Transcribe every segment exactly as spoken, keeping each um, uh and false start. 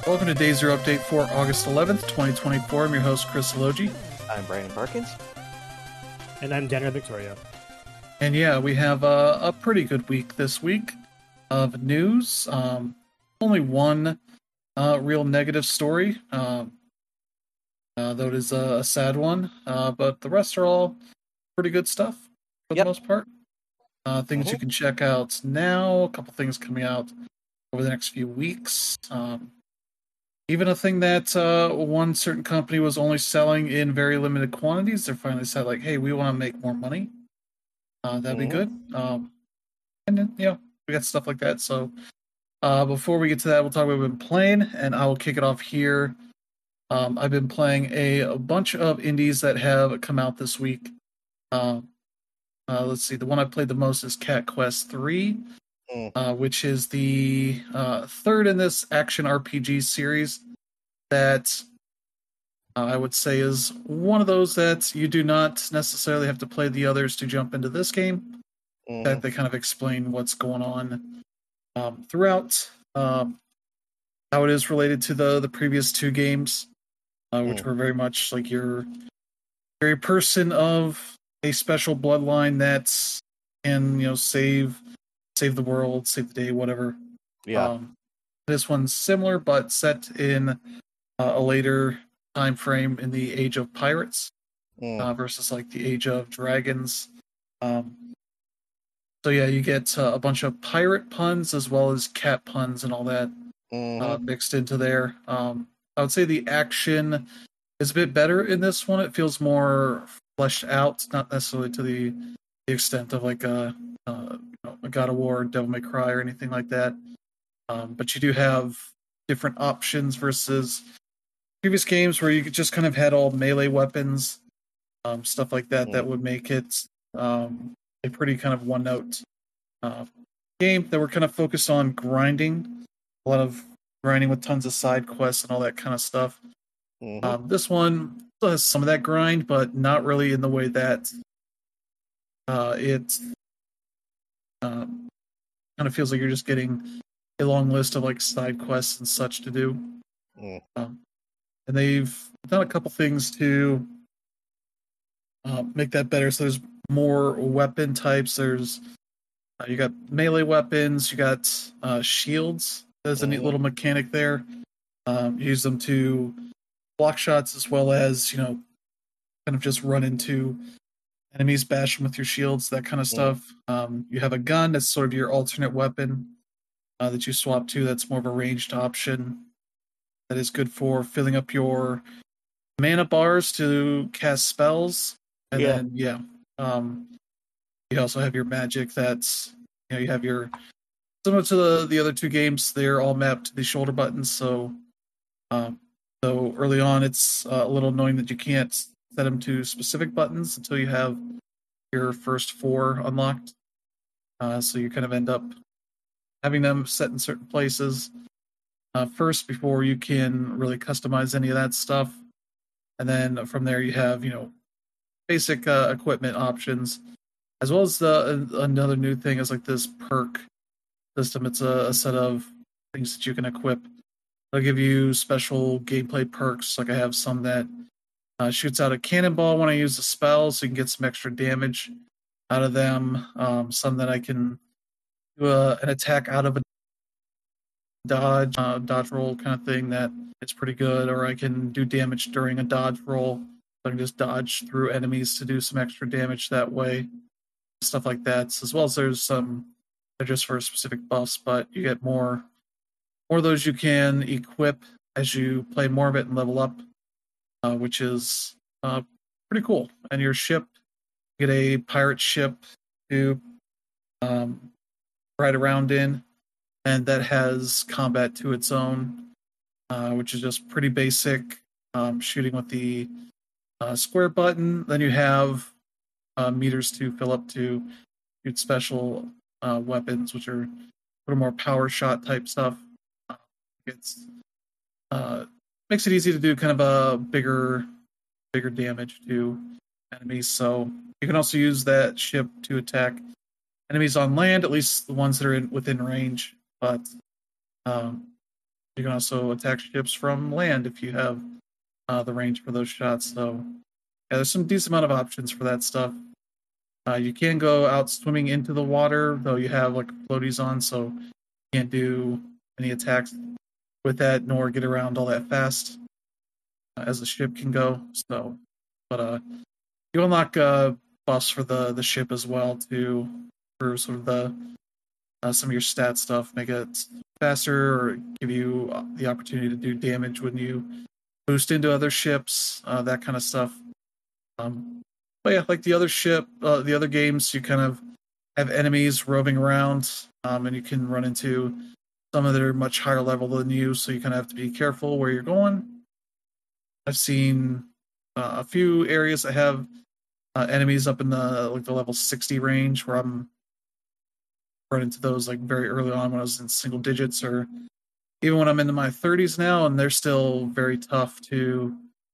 Welcome to Day Zero Update for August eleventh, twenty twenty-four. I'm your host, Chris Elogi. I'm Brandon Parkins. And I'm Daniel Victoria. And yeah, we have a, a pretty good week this week of news. Um, only one uh, real negative story, um, uh, though it is a, a sad one, uh, but the rest are all pretty good stuff for Yep. the most part. Uh, things Mhm. you can check out now, a couple things coming out over the next few weeks. Um, Even a thing that uh, one certain company was only selling in very limited quantities, they're finally said, like, hey, we want to make more money. Uh, that'd be Mhm. good. Um, and then, you know, we got stuff like that. So uh, before we get to that, we'll talk about what we've been playing, and I will kick it off here. Um, I've been playing a, a bunch of indies that have come out this week. Um, uh, let's see, the one I played the most is Cat Quest three, Mm. uh, which is the uh, third in this action R P G series that uh, I would say is one of those that you do not necessarily have to play the others to jump into this game. In fact, Mhm. they kind of explain what's going on um, throughout, um, how it is related to the the previous two games, uh, which Mm. were very much like you're you're a person of a special bloodline that can, you know, save save the world, save the day, whatever. Yeah. Um, this one's similar, but set in uh, a later time frame in the Age of Pirates Mm. uh, versus like the Age of Dragons. Um, so yeah, you get uh, a bunch of pirate puns as well as cat puns and all that Mhm. uh, mixed into there. Um, I would say the action is a bit better in this one. It feels more fleshed out, not necessarily to the, the extent of like a, uh, you know, a God of War, Devil May Cry, or anything like that. Um, but you do have different options versus previous games where you just kind of had all melee weapons, um, stuff like that, Mm. that would make it um, a pretty kind of one note uh, game that were kind of focused on grinding, a lot of grinding with tons of side quests and all that kind of stuff. Mhm. Um, this one still has some of that grind, but not really in the way that uh, it uh, kind of feels like you're just getting a long list of like side quests and such to do. Mm. Um, and they've done a couple things to uh, make that better. So there's more weapon types. There's uh, you got melee weapons. You got uh, shields. There's a neat Mhm. little mechanic there. Um, you use them to block shots as well as, you know, kind of just run into enemies, bash them with your shields, that kind of Mm. stuff. Um, you have a gun that's sort of your alternate weapon uh, that you swap to. That's more of a ranged option. That is good for filling up your mana bars to cast spells. And Yeah. then, yeah, um, you also have your magic that's, you know, you have your, similar to the, the other two games, they're all mapped to the shoulder buttons. So, um, so early on, it's uh, a little annoying that you can't set them to specific buttons until you have your first four unlocked. Uh, so you kind of end up having them set in certain places uh, first before you can really customize any of that stuff. And then from there, you have, you know, basic uh, equipment options, as well as the, uh, another new thing is like this perk system. It's a, a set of things that you can equip. They'll give you special gameplay perks. Like I have some that uh, shoots out a cannonball when I use a spell, so you can get some extra damage out of them. Um, some that I can do a, an attack out of a dodge, uh, dodge roll kind of thing that it's pretty good. Or I can do damage during a dodge roll. So I can just dodge through enemies to do some extra damage that way. Stuff like that. As well as there's some they're just for specific buffs, but you get more more of those you can equip as you play more of it and level up, uh, which is uh, pretty cool. And your ship, you get a pirate ship to um, ride around in, and that has combat to its own, uh, which is just pretty basic um, shooting with the uh, square button. Then you have uh, meters to fill up to shoot special uh, weapons, which are a little more power shot type stuff. Uh, it's uh, makes it easy to do kind of a bigger, bigger damage to enemies. So you can also use that ship to attack enemies on land, at least the ones that are in, within range. But um, You can also attack ships from land if you have uh, the range for those shots. So yeah, there's some decent amount of options for that stuff. Uh, you can go out swimming into the water, though you have like floaties on, so you can't do any attacks with that, nor get around all that fast uh, as the ship can go. So, but uh, you unlock uh, buffs for the the ship as well to for sort of the uh, some of your stat stuff, make it faster or give you the opportunity to do damage when you boost into other ships, uh, that kind of stuff. Um, but yeah, like the other ship, uh, the other games, you kind of have enemies roving around, um, and you can run into some that are much higher level than you, so you kind of have to be careful where you're going. I've seen uh, a few areas that have uh, enemies up in the like the level sixty range, where I'm run into those like very early on when I was in single digits, or even when I'm into my thirties now, and they're still very tough to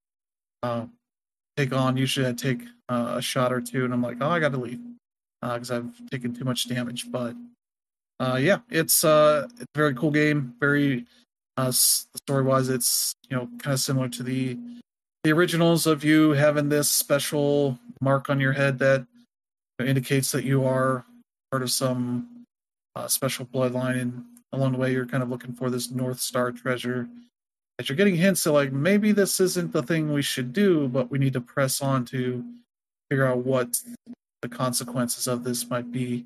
uh, take on. Usually I take uh, a shot or two, and I'm like, oh, I got to leave because uh, I've taken too much damage. But uh, yeah, it's uh, it's a very cool game. Very uh, story wise, it's you know kind of similar to the the originals of you having this special mark on your head that indicates that you are part of some Uh, special bloodline, and along the way you're kind of looking for this North Star treasure that you're getting hints that like maybe this isn't the thing we should do, but we need to press on to figure out what the consequences of this might be.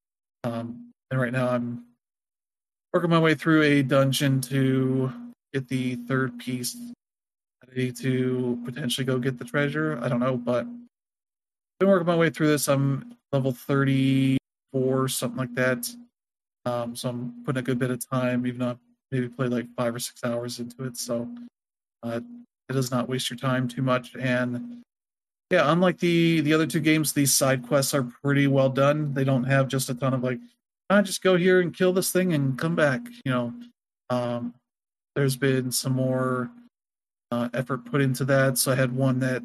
Um, and right now I'm working my way through a dungeon to get the third piece. I need to potentially go get the treasure. I don't know, but I've been working my way through this. I'm level thirty-four, something like that. Um, so I'm putting a good bit of time, even though I've maybe played like five or six hours into it. So uh, it does not waste your time too much. And yeah, unlike the the other two games, these side quests are pretty well done. They don't have just a ton of like, ah, just go here and kill this thing and come back. You know, um, there's been some more uh, effort put into that. So I had one that,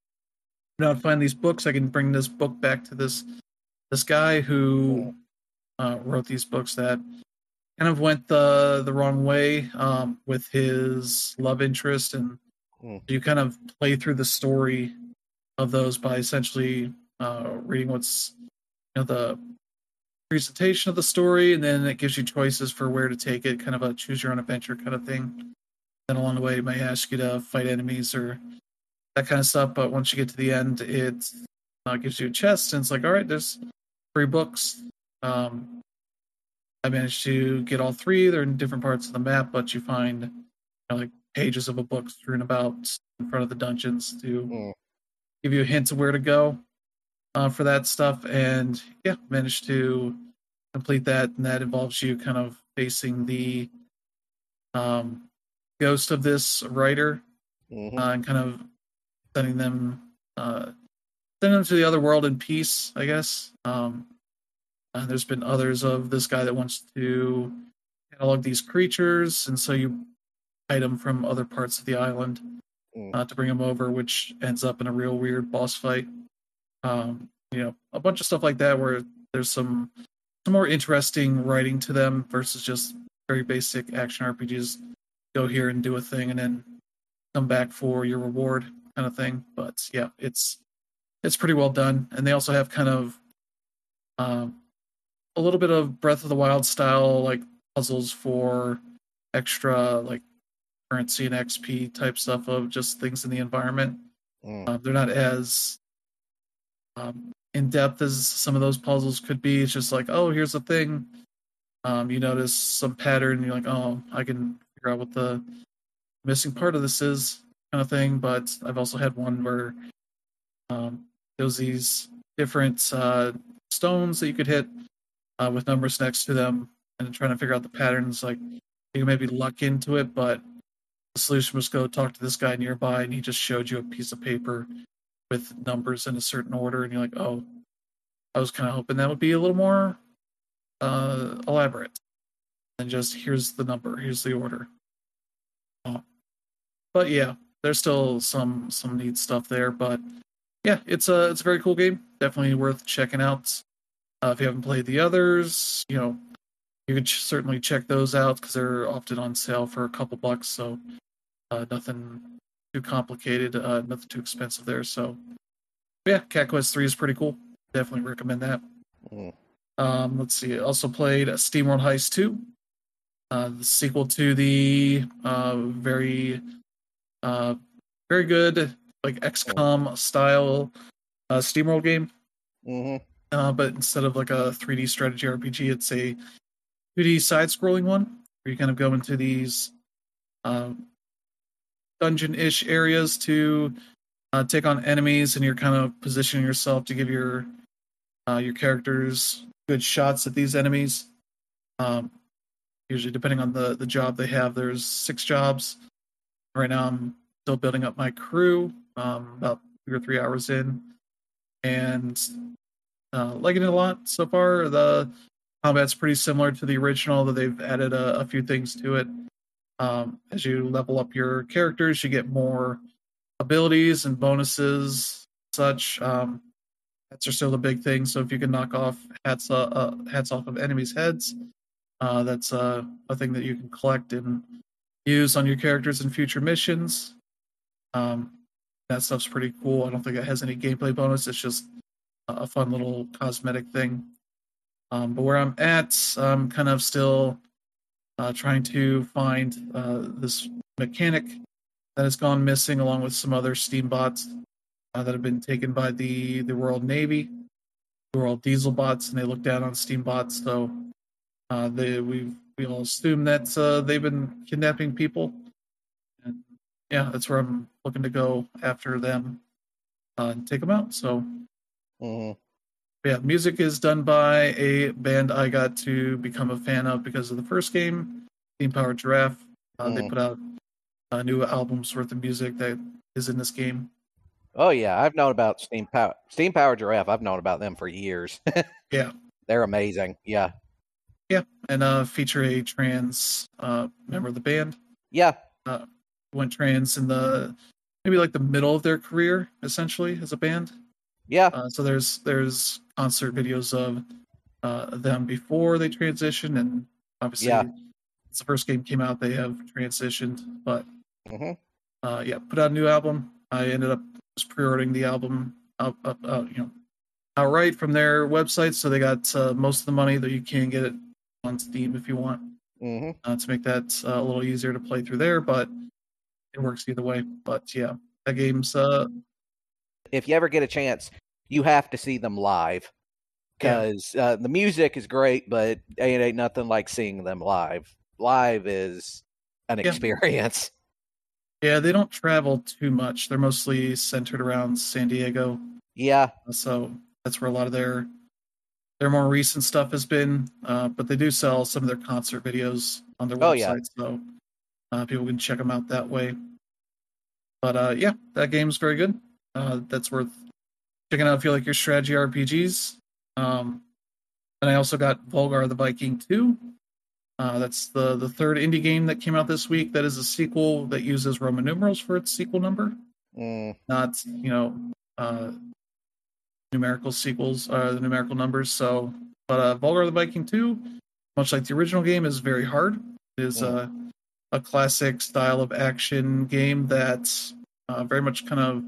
you know, I'd find these books. I can bring this book back to this this guy who Uh, wrote these books that kind of went the the wrong way um, with his love interest, and Mm. you kind of play through the story of those by essentially uh, reading what's you know the presentation of the story, and then it gives you choices for where to take it, kind of a choose your own adventure kind of thing. Then along the way, it may ask you to fight enemies or that kind of stuff. But once you get to the end, it uh, gives you a chest, and it's like, all right, there's three books. Um, I managed to get all three. They're in different parts of the map, but you find you know, like pages of a book strewn about in front of the dungeons to Mm. give you a hint of where to go uh, for that stuff. And yeah, managed to complete that, and that involves you kind of facing the um, ghost of this writer Mhm. uh, and kind of sending them uh, sending them to the other world in peace, I guess. Um, Uh, there's been others of this guy that wants to catalog these creatures, and so you hide them from other parts of the island Mm. uh, to bring them over, which ends up in a real weird boss fight. Um, you know, a bunch of stuff like that where there's some some more interesting writing to them versus just very basic action R P Gs. Go here and do a thing, and then come back for your reward, kind of thing. But yeah, it's it's pretty well done, and they also have kind of um, a little bit of Breath of the Wild style like puzzles for extra like currency and X P type stuff of just things in the environment. Mm. Uh, they're not as um, in depth as some of those puzzles could be. It's just like, oh, here's a thing. Um, you notice some pattern, and you're like, oh, I can figure out what the missing part of this is, kind of thing. But I've also had one where um, there was these different uh, stones that you could hit uh, with numbers next to them, and trying to figure out the patterns. Like you can maybe luck into it, but the solution was go talk to this guy nearby, and he just showed you a piece of paper with numbers in a certain order, and you're like, oh, I was kind of hoping that would be a little more uh, elaborate than just here's the number, here's the order. Uh, but yeah, there's still some some neat stuff there. But yeah, it's a it's a very cool game. Definitely worth checking out. Uh, if you haven't played the others, you know, you could ch- certainly check those out because they're often on sale for a couple bucks. So uh, nothing too complicated, uh, nothing too expensive there. So yeah, Cat Quest three is pretty cool. Definitely recommend that. Mm. Um, let's see. I also played SteamWorld Heist two, uh, the sequel to the uh, very, uh, very good like X COM style uh, SteamWorld game. Mm-hmm. Uh, but instead of like a three D strategy R P G, it's a two D side-scrolling one where you kind of go into these uh, dungeon-ish areas to uh, take on enemies, and you're kind of positioning yourself to give your uh, your characters good shots at these enemies. Um, usually, depending on the the job they have, there's six jobs. Right now, I'm still building up my crew, um, about two or three hours in, and uh, liking it a lot so far. The combat's pretty similar to the original, though they've added a, a few things to it. Um, as you level up your characters, you get more abilities and bonuses, such. Um, hats are still the big thing. So if you can knock off hats, uh, uh, hats off of enemies' heads, uh, that's uh, a thing that you can collect and use on your characters in future missions. Um, that stuff's pretty cool. I don't think it has any gameplay bonus. It's just a fun little cosmetic thing. Um, but where I'm at, I'm kind of still uh, trying to find uh, this mechanic that has gone missing, along with some other Steam bots uh, that have been taken by the, the Royal Navy, who are all diesel bots, and they look down on Steam bots. So uh, they we we all assume that uh, they've been kidnapping people. And yeah, that's where I'm looking to go after them uh, and take them out. So Mm-hmm. yeah, music is done by a band I got to become a fan of because of the first game, Steam Powered Giraffe. Uh, Mm. They put out a new album's worth of music that is in this game. Oh yeah, I've known about Steam Power Steam Power Giraffe. I've known about them for years. Yeah, They're amazing. Yeah. yeah, and uh, feature a trans uh, member of the band. Yeah. Uh, went trans in the maybe like the middle of their career, essentially, as a band. Yeah. Uh, so there's there's concert videos of uh, them before they transitioned, and obviously, Yeah. since the first game came out, they have transitioned. But Mm-hmm. uh, yeah, put out a new album. I ended up just pre-ordering the album up, up, uh, you know, outright from their website. So they got uh, most of the money that you can get it on Steam if you want Mm-hmm. uh, to make that uh, a little easier to play through there. But it works either way. But yeah, that game's uh, If you ever get a chance, you have to see them live yeah, because uh, the music is great, but it ain't nothing like seeing them live. Live is an Yeah. experience. yeah. They don't travel too much. They're mostly centered around San Diego. Yeah. So that's where a lot of their their more recent stuff has been. Uh, but they do sell some of their concert videos on their Oh, yeah. website, so uh, people can check them out that way. But uh, yeah, that game's very good. Uh, that's worth checking out if you like your strategy R P Gs. Um, and I also got Volgar the Viking two. Uh, that's the the third indie game that came out this week. That is a sequel that uses Roman numerals for its sequel number, Mm. not you know uh, numerical sequels, uh, the numerical numbers. So, but uh, Volgar the Viking two, much like the original game, is very hard. It is Mm. uh, a classic style of action game that uh, very much kind of,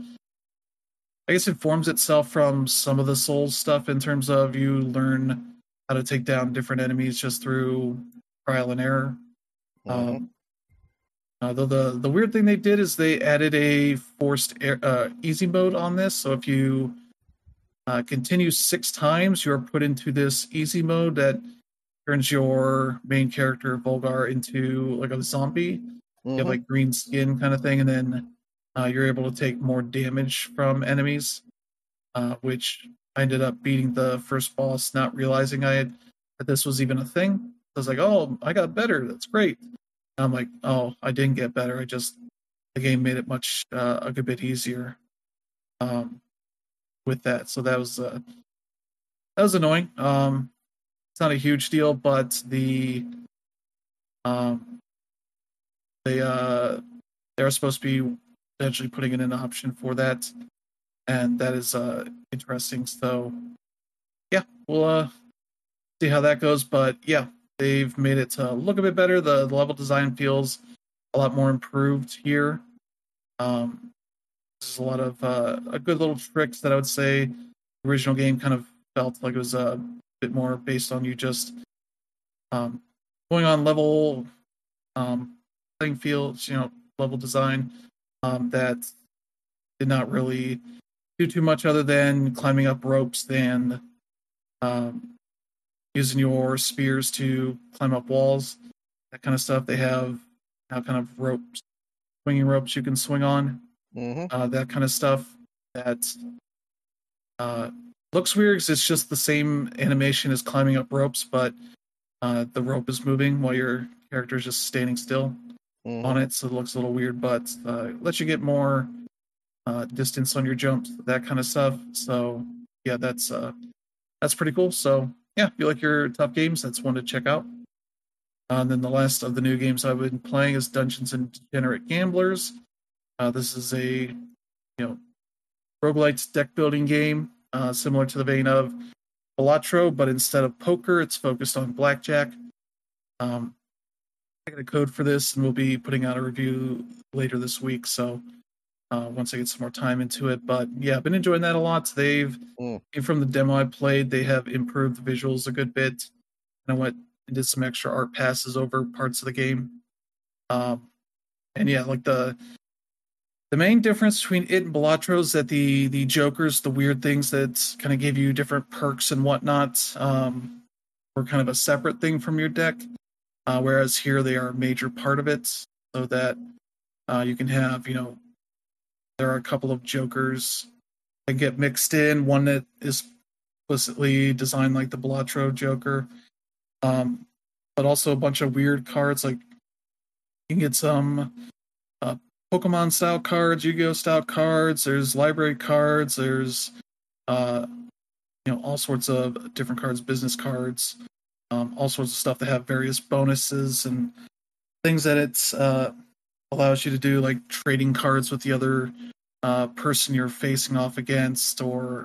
I guess, informs itself from some of the Souls stuff in terms of you learn how to take down different enemies just through trial and error. Mhm. Um, although the the weird thing they did is they added a forced air, uh, easy mode on this. So if you uh, continue six times, you're put into this easy mode that turns your main character Volgar into like a zombie. You have Mhm. like green skin kind of thing, and then uh, you're able to take more damage from enemies. Uh, which I ended up beating the first boss, not realizing I had that this was even a thing. I was like, "Oh, I got better. That's great." And I'm like, "Oh, I didn't get better. I just the game made it much uh, a good bit easier um, with that." So that was uh, that was annoying. Um, it's not a huge deal, but the um, they uh, they are supposed to be potentially putting in an option for that, and that is uh, interesting. So yeah, we'll uh, see how that goes. But yeah, they've made it to look a bit better. The, the level design feels a lot more improved here. Um, there's a lot of uh, a good little tricks that I would say the original game kind of felt like it was a bit more based on you just um, going on level um, playing fields, you know, level design um, that did not really do too much other than climbing up ropes and um, using your spears to climb up walls, that kind of stuff. They have now kind of ropes, swinging ropes you can swing on, Mm-hmm. uh, that kind of stuff. That uh, looks weird because it's just the same animation as climbing up ropes, but uh, the rope is moving while your character is just standing still Mm-hmm. on it, so it looks a little weird, but uh, lets you get more uh, distance on your jumps, that kind of stuff. So yeah, that's uh, that's pretty cool. So yeah, if you like your tough games, that's one to check out. Uh, and then the last of the new games I've been playing is Dungeons and Degenerate Gamblers. Uh, this is a you know roguelite deck building game, uh, similar to the vein of Balatro, but instead of poker, it's focused on blackjack. Um, I got a code for this, and we'll be putting out a review later this week. So uh, once I get some more time into it, but yeah, I've been enjoying that a lot. They've Mm. from the demo I played, they have improved the visuals a good bit. And I went and did some extra art passes over parts of the game. Um, and yeah, like the the main difference between it and Balatro is that the the jokers, the weird things that kind of gave you different perks and whatnot, um, were kind of a separate thing from your deck. Uh, whereas here they are a major part of it, so that uh, you can have, you know, there are a couple of jokers that get mixed in. One that is explicitly designed like the Balatro Joker, um, but also a bunch of weird cards. Like you can get some uh, Pokemon style cards, Yu-Gi-Oh style cards. There's library cards. There's uh, you know all sorts of different cards, business cards, um, all sorts of stuff that have various bonuses and things that it uh, allows you to do, like trading cards with the other uh, person you're facing off against, or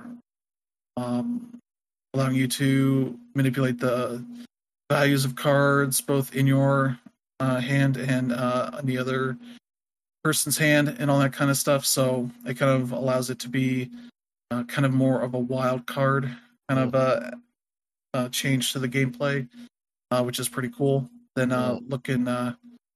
um, allowing you to manipulate the values of cards both in your uh, hand and uh, on the other person's hand, and all that kind of stuff. So it kind of allows it to be uh, kind of more of a wild card kind of uh, uh, change to the gameplay, uh, which is pretty cool. Then uh, looking uh,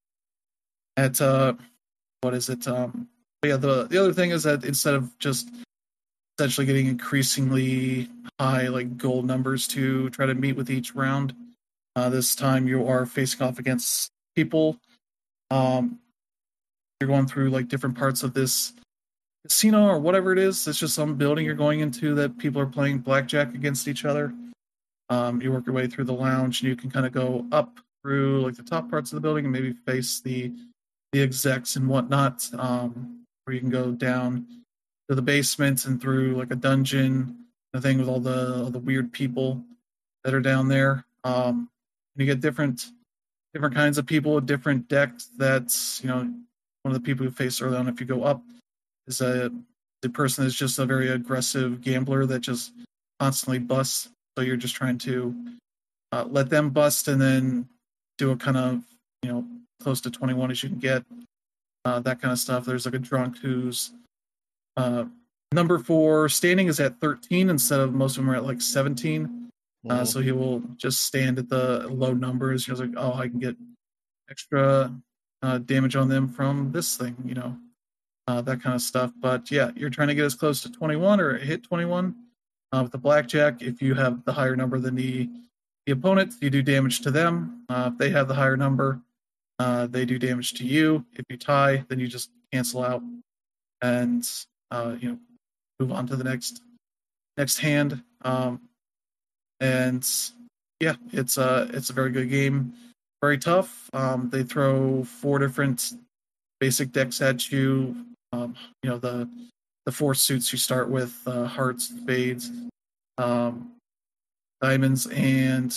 at uh, what is it? Um, yeah, the the other thing is that instead of just essentially getting increasingly high like gold numbers to try to meet with each round, uh, this time you are facing off against people. Um, you're going through like different parts of this casino or whatever it is. It's just some building you're going into that people are playing blackjack against each other. Um, you work your way through the lounge, and you can kind of go up through like the top parts of the building and maybe face the the execs and whatnot. Um, or you can go down to the basement and through like a dungeon, the thing with all the all the weird people that are down there. Um, and you get different different kinds of people with different decks. That's, you know, one of the people you face early on. If you go up, is a the person is just a very aggressive gambler that just constantly busts. So you're just trying to uh, let them bust and then do a kind of, you know, close to twenty-one as you can get. Uh, that kind of stuff. There's like a drunk who's uh, number four standing is at thirteen instead of most of them are at like seventeen. Uh, Mhm. so he will just stand at the low numbers. He was like, oh, I can get extra uh, damage on them from this thing, you know, uh, that kind of stuff. But yeah, you're trying to get as close to twenty-one or hit twenty-one uh, with the blackjack. If you have the higher number than the the opponent, you do damage to them. Uh, if they have the higher number, uh, they do damage to you. If you tie, then you just cancel out and uh, you know move on to the next next hand. Um, and yeah, it's a it's a very good game. Very tough. Um, they throw four different basic decks at you. Um, you know the the four suits you start with: uh, hearts, spades, um, diamonds, and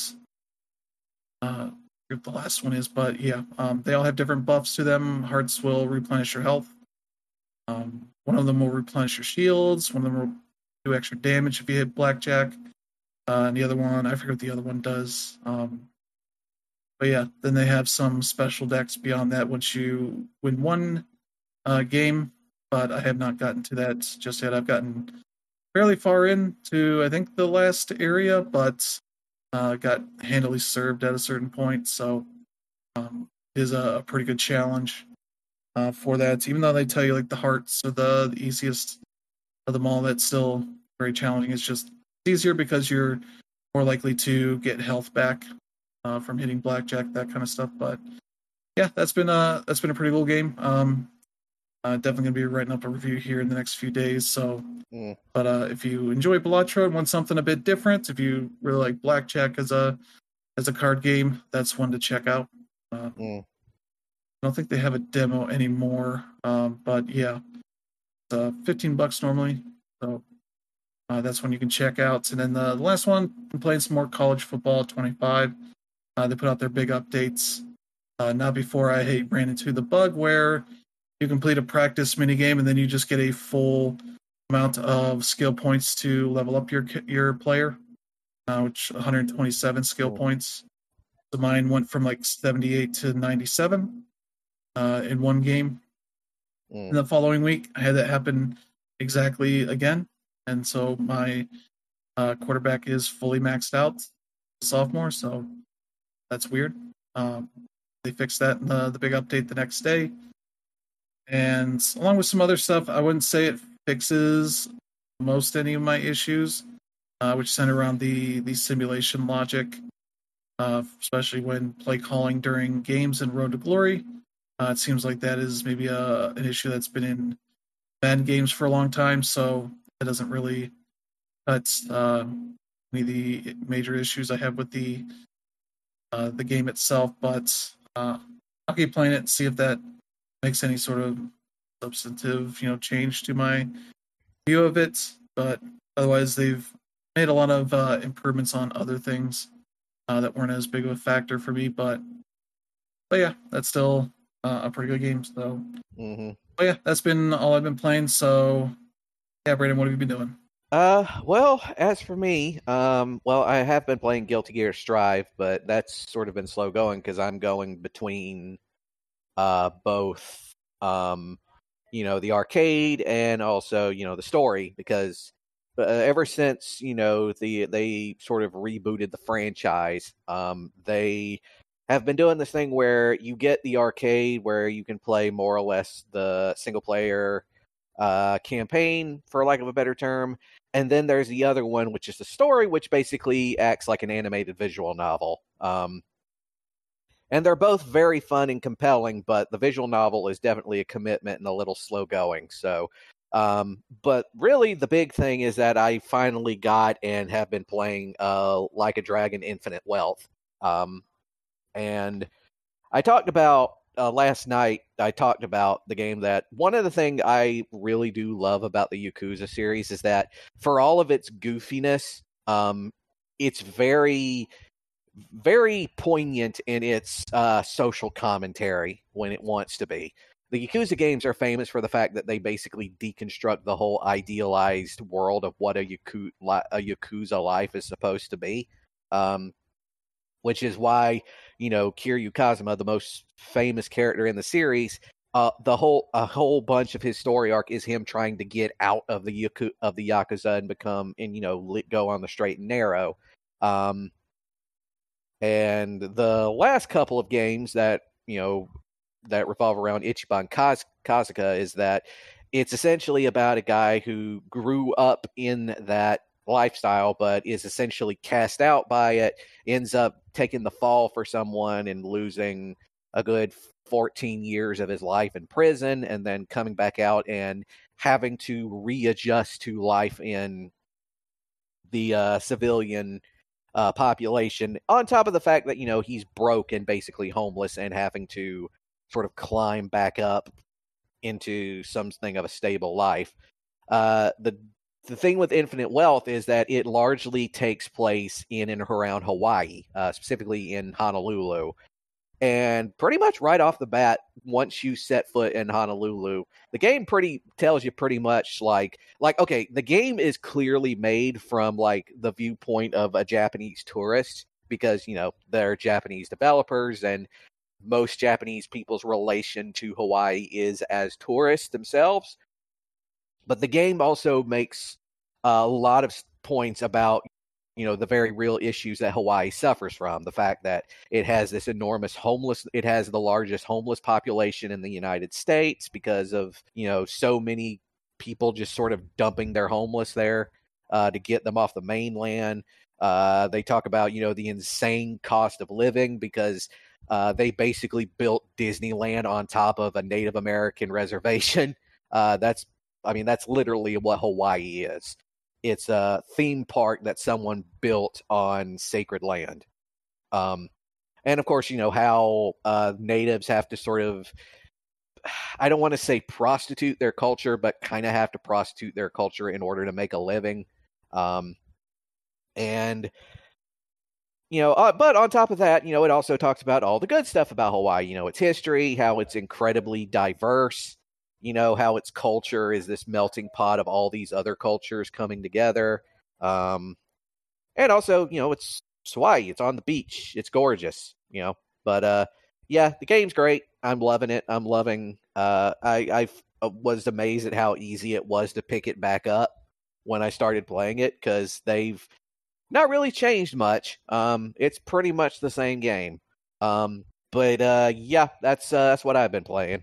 uh, I forget what the last one is. But yeah, um, they all have different buffs to them. Hearts will replenish your health. Um, one of them will replenish your shields. One of them will do extra damage if you hit blackjack. Uh, and the other one, I forget what the other one does. Um, but yeah, then they have some special decks beyond that once you win one uh, game. But I have not gotten to that just yet. I've gotten fairly far into, I think, the last area, but uh, got handily served at a certain point. So um, it is a, a pretty good challenge uh, for that. Even though they tell you like the hearts are the, the easiest of them all, that's still very challenging. It's just easier because you're more likely to get health back uh, from hitting blackjack, that kind of stuff. But yeah, that's been a that's been a pretty cool game. Um, uh, definitely gonna be writing up a review here in the next few days. So, Mm. but uh, if you enjoy Balatro and want something a bit different, if you really like blackjack as a as a card game, that's one to check out. Uh, Mm. I don't think they have a demo anymore, um, but yeah, it's uh, fifteen bucks normally. So uh, that's one you can check out. And then the last one, I'm playing some more college football twenty-five. Uh, they put out their big updates. Uh, not before I ran into the bug where you complete a practice mini game and then you just get a full amount of skill points to level up your your player, uh, which one hundred twenty-seven skill Cool. points. So mine went from like seventy-eight to ninety-seven uh, in one game. Mm. And the following week, I had that happen exactly again, and so my uh, quarterback is fully maxed out, sophomore. So that's weird. Um, they fixed that in the, the big update the next day. And along with some other stuff, I wouldn't say it fixes most any of my issues, uh, which center around the, the simulation logic, uh, especially when play calling during games in Road to Glory. Uh, it seems like that is maybe a, an issue that's been in Madden games for a long time, so that doesn't really cut uh, any of the major issues I have with the uh, the game itself. But uh, I'll keep playing it and see if that makes any sort of substantive, you know, change to my view of it. But otherwise, they've made a lot of uh, improvements on other things uh, that weren't as big of a factor for me. But but yeah, that's still uh, a pretty good game. So, Mm-hmm. but yeah, that's been all I've been playing. So yeah, Brandon, what have you been doing? Uh, well, as for me, um, well, I have been playing Guilty Gear Strive, but that's sort of been slow going because I'm going between uh both um you know the arcade and also you know the story because uh, ever since you know the they sort of rebooted the franchise, um they have been doing this thing where you get the arcade where you can play more or less the single player uh campaign, for lack of a better term, and then there's the other one which is the story, which basically acts like an animated visual novel. um And they're both very fun and compelling, but the visual novel is definitely a commitment and a little slow going. So, um, but really the big thing is that I finally got and have been playing uh, Like a Dragon Infinite Wealth. Um, and I talked about uh, last night, I talked about the game that one of the things I really do love about the Yakuza series is that for all of its goofiness, um, it's very... very poignant in its uh, social commentary when it wants to be. The Yakuza games are famous for the fact that they basically deconstruct the whole idealized world of what a, Yaku- a Yakuza life is supposed to be, um, which is why, you know, Kiryu Kazuma, the most famous character in the series, uh, the whole a whole bunch of his story arc is him trying to get out of the Yaku- of the Yakuza and become, and you know, let go on the straight and narrow. Um, And the last couple of games that, you know, that revolve around Ichiban Kaz- Kazuka is that it's essentially about a guy who grew up in that lifestyle, but is essentially cast out by it, ends up taking the fall for someone and losing a good fourteen years of his life in prison, and then coming back out and having to readjust to life in the uh, civilian Uh, population, on top of the fact that, you know, he's broke and basically homeless and having to sort of climb back up into something of a stable life. Uh, the the thing with Infinite Wealth is that it largely takes place in and around Hawaii, uh, specifically in Honolulu. And pretty much right off the bat, once you set foot in Honolulu, the game pretty tells you pretty much like, like, okay, the game is clearly made from like the viewpoint of a Japanese tourist, because, you know, they're Japanese developers, and most Japanese people's relation to Hawaii is as tourists themselves. But the game also makes a lot of points about, you know, the very real issues that Hawaii suffers from. The fact that it has this enormous homeless, it has the largest homeless population in the United States because of, you know, so many people just sort of dumping their homeless there uh, to get them off the mainland. Uh, they talk about, you know, the insane cost of living because uh, they basically built Disneyland on top of a Native American reservation. Uh, that's, I mean, that's literally what Hawaii is. It's a theme park that someone built on sacred land. Um, and of course, you know, how uh, natives have to sort of, I don't want to say prostitute their culture, but kind of have to prostitute their culture in order to make a living. Um, and, you know, uh, but on top of that, you know, it also talks about all the good stuff about Hawaii, you know, its history, how it's incredibly diverse. You know, how its culture is this melting pot of all these other cultures coming together. Um, and also, you know, it's, it's Hawaii. It's on the beach. It's gorgeous, you know. But, uh, yeah, the game's great. I'm loving it. I'm loving uh, I, I was amazed at how easy it was to pick it back up when I started playing it because they've not really changed much. Um, it's pretty much the same game. Um, but, uh, yeah, that's uh, that's what I've been playing.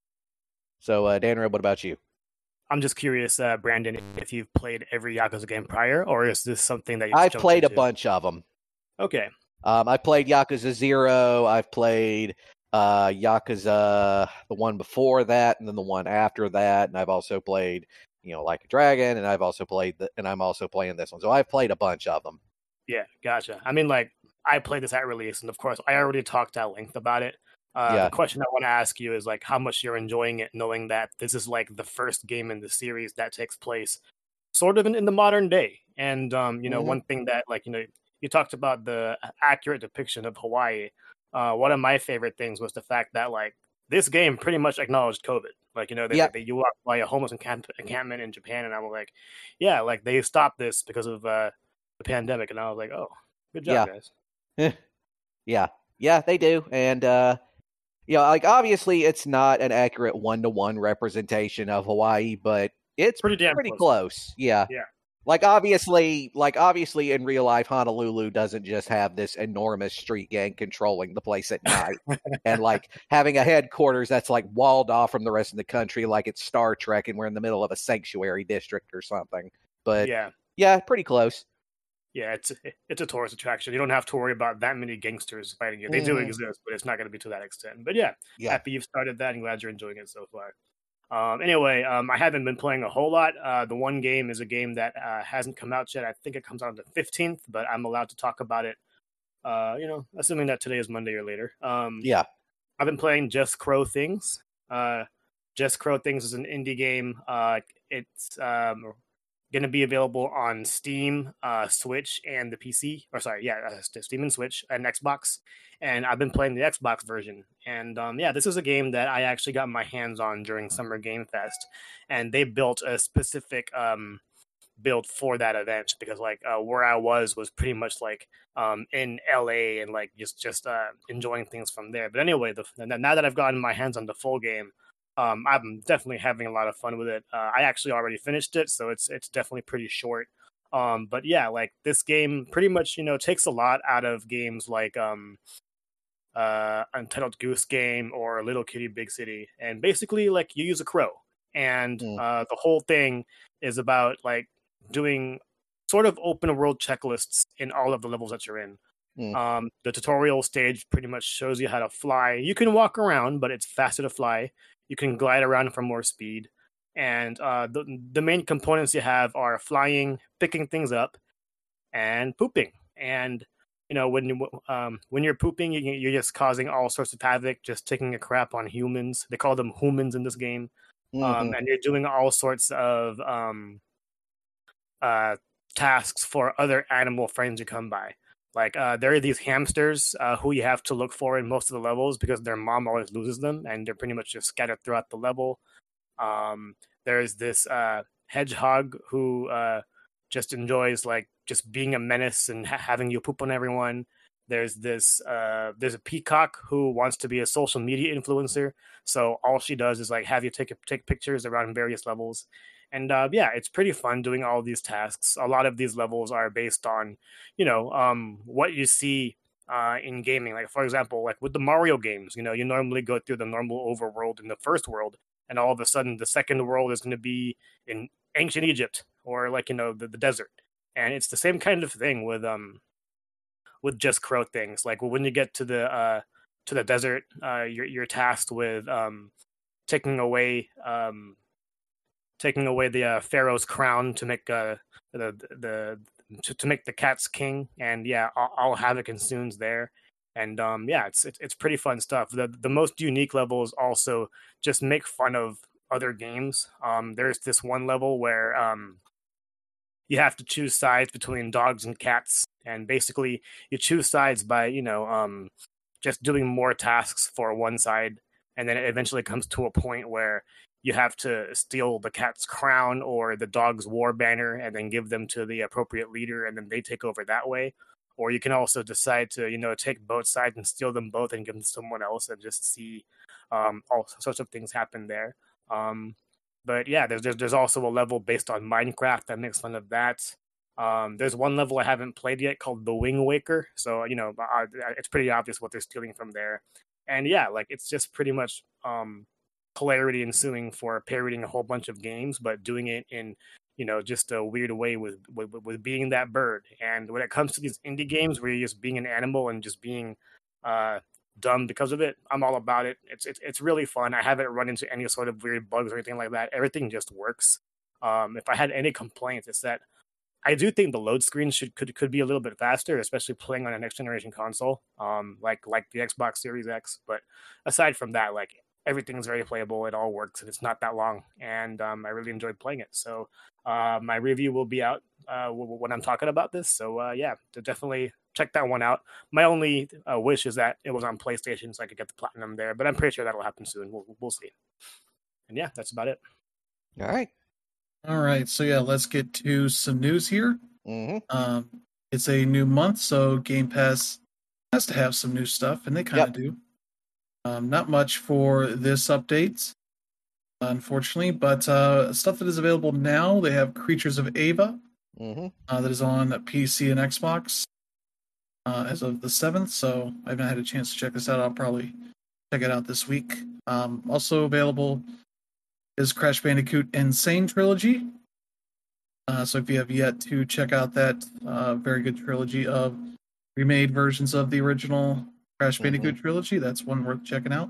So, uh, Dan, what about you? I'm just curious, uh, Brandon, if you've played every Yakuza game prior, or is this something that you've I've played into? a bunch of them. Okay. Um, I played Yakuza Zero. I've played uh, Yakuza, the one before that, and then the one after that. And I've also played, you know, Like a Dragon, and I've also played, the, and I'm also playing this one. So I've played a bunch of them. Yeah, gotcha. I mean, like, I played this at release, and of course, I already talked at length about it. Uh, yeah. The question I want to ask you is like how much you're enjoying it, knowing that this is like the first game in the series that takes place sort of in, in the modern day. And um, you know, mm-hmm. one thing that like you know you talked about the accurate depiction of Hawaii. Uh, one of my favorite things was the fact that like this game pretty much acknowledged COVID. Like you know, they, yeah. they you walk by a homeless encamp- encampment in Japan, and I was like, yeah, like they stopped this because of uh, the pandemic, and I was like, oh, good job, yeah. guys. yeah, yeah, they do, and. uh You know, like, obviously, it's not an accurate one-to-one representation of Hawaii, but it's pretty damn pretty close. close. Yeah. Yeah. Like, obviously, like, obviously, in real life, Honolulu doesn't just have this enormous street gang controlling the place at night. and, like, having a headquarters that's, like, walled off from the rest of the country, like it's Star Trek and we're in the middle of a sanctuary district or something. But, yeah, yeah pretty close. Yeah, it's it's a tourist attraction. You don't have to worry about that many gangsters fighting you. They mm-hmm. do exist, but it's not going to be to that extent. But yeah, yeah, happy you've started that and glad you're enjoying it so far. Um, anyway, um, I haven't been playing a whole lot. Uh, the one game is a game that uh, hasn't come out yet. I think it comes out on the fifteenth, but I'm allowed to talk about it, uh, you know, assuming that today is Monday or later. Um, yeah. I've been playing Just Crow Things. Uh, Just Crow Things is an indie game. Uh, it's... Um, going to be available on Steam, uh, Switch, and the P C. Or sorry, yeah, uh, Steam and Switch and Xbox. And I've been playing the Xbox version. And um, yeah, this is a game that I actually got my hands on during Summer Game Fest. And they built a specific um, build for that event because like uh, where I was was pretty much like um, in L A and like just just uh, enjoying things from there. But anyway, the, now that I've gotten my hands on the full game, Um, I'm definitely having a lot of fun with it. Uh, I actually already finished it, so it's it's definitely pretty short. Um, but yeah, like this game pretty much, you know, takes a lot out of games like um, uh, Untitled Goose Game or Little Kitty Big City. And basically, like you use a crow, and mm. uh, the whole thing is about like doing sort of open world checklists in all of the levels that you're in. Mm. Um, the tutorial stage pretty much shows you how to fly. You can walk around, but it's faster to fly. You can glide around for more speed. And uh, the, the main components you have are flying, picking things up, and pooping. And, you know, when, you, um, when you're pooping, you, you're just causing all sorts of havoc, just taking a crap on humans. They call them humans in this game. Mm-hmm. Um, and you're doing all sorts of um, uh, tasks for other animal friends you come by. Like, uh, there are these hamsters uh, who you have to look for in most of the levels because their mom always loses them, and they're pretty much just scattered throughout the level. Um, there's this uh, hedgehog who uh, just enjoys, like, just being a menace and ha- having you poop on everyone. there's this uh, there's a peacock who wants to be a social media influencer. So all she does is like have you take take pictures around various levels, and uh, yeah, it's pretty fun doing all these tasks. A lot of these levels are based on, you know, um, what you see uh, in gaming. Like for example, like with the Mario games, you know, you normally go through the normal overworld in the first world, and all of a sudden the second world is going to be in ancient Egypt or like you know the, the desert, and it's the same kind of thing with um with just crow things. Like when you get to the uh to the desert, uh, you're you're tasked with um taking away um taking away the uh, pharaoh's crown to make uh the the to, to make the cats king, and yeah, all, all havoc ensues there. And um yeah, it's, it's it's pretty fun stuff. The the most unique levels also just make fun of other games. Um, there's this one level where um you have to choose sides between dogs and cats, and basically you choose sides by you know um just doing more tasks for one side, and then it eventually comes to a point where you have to steal the cat's crown or the dog's war banner and then give them to the appropriate leader, and then they take over that way. Or you can also decide to you know take both sides and steal them both and give them to someone else, and just see um all sorts of things happen there. um but yeah, there's, there's there's also a level based on Minecraft that makes fun of that. Um, there's one level I haven't played yet called the Wing Waker, so you know uh, it's pretty obvious what they're stealing from there. And yeah, like it's just pretty much um, hilarity ensuing for parodying a whole bunch of games, but doing it in you know just a weird way with with, with being that bird. And when it comes to these indie games where you're just being an animal and just being uh, dumb because of it, I'm all about it. It's, it's it's really fun. I haven't run into any sort of weird bugs or anything like that. Everything just works. Um, if I had any complaints, it's that I do think the load screen should could could be a little bit faster, especially playing on a next generation console, um, like like the Xbox Series X. But aside from that, like everything's very playable. It all works, and it's not that long, and um, I really enjoyed playing it. So uh, my review will be out uh, when I'm talking about this. So uh, yeah, to definitely check that one out. My only uh, wish is that it was on PlayStation, so I could get the platinum there. But I'm pretty sure that'll happen soon. We'll we'll see. And yeah, that's about it. All right. All right, so yeah, let's get to some news here. Mm-hmm. Um, it's a new month, so Game Pass has to have some new stuff, and they kind of Yep. do. Um, not much for this update, unfortunately, but uh, stuff that is available now. They have Creatures of Ava, Mm-hmm. uh, that is on P C and Xbox uh, as of the seventh, so I haven't had a chance to check this out. I'll probably check it out this week. Um, also available is Crash Bandicoot Insane Trilogy. Uh, so if you have yet to check out that uh, very good trilogy of remade versions of the original Crash Bandicoot Mhm. trilogy, that's one worth checking out.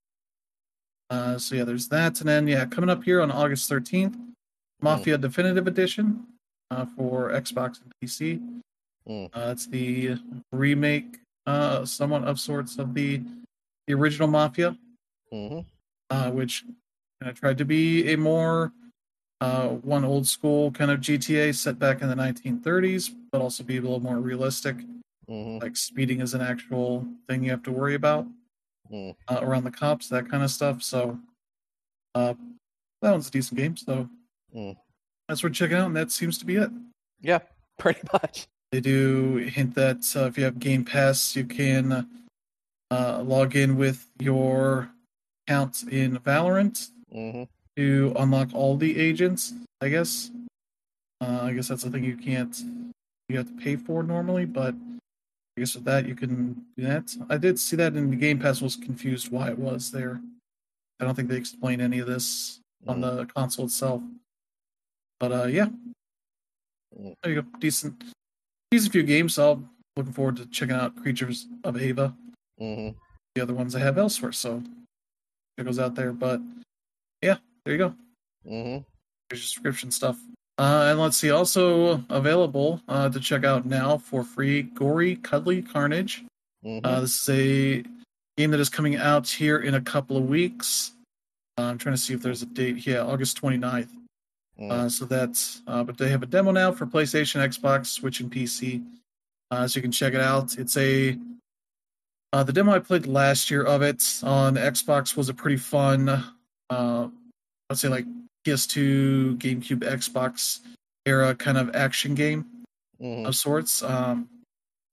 Uh, so yeah, there's that. And then, yeah, coming up here on August thirteenth, Mafia Definitive Edition uh, for Xbox and P C. Mm. Uh, it's the remake, uh, somewhat of sorts, of the, the original Mafia, Mm-hmm. uh, which uh, tried to be a more uh, one old school kind of G T A set back in the nineteen thirties, but also be a little more realistic. Mm-hmm. Like speeding is an actual thing you have to worry about Mm. uh, around the cops, that kind of stuff. So uh, that one's a decent game. So Mm. that's worth checking out, and that seems to be it. Yeah, pretty much. They do hint that uh, if you have Game Pass, you can uh, log in with your account in Valorant Mm-hmm. to unlock all the agents, I guess. Uh, I guess that's the thing you can't, you have to pay for normally, but I guess with that you can do that. I did see that in the Game Pass, was confused why it was there. I don't think they explain any of this on Mm. the console itself. But uh, yeah, Mm. there you go. Decent, decent few games. So I'm looking forward to checking out Creatures of Ava. Mm-hmm. The other ones I have elsewhere, so it goes out there. But yeah, there you go. Mm-hmm. There's your subscription stuff. Uh, and let's see, also available uh, to check out now for free, Gory Cuddly Carnage. Mm-hmm. Uh, this is a game that is coming out here in a couple of weeks. Uh, I'm trying to see if there's a date. Yeah, August twenty-ninth. Mm. Uh, so that's, uh, but they have a demo now for PlayStation, Xbox, Switch, and P C. Uh, so you can check it out. It's a, uh, the demo I played last year of it on Xbox was a pretty fun, uh, I'd say like P S two, GameCube, Xbox era kind of action game Mm-hmm. of sorts. Um,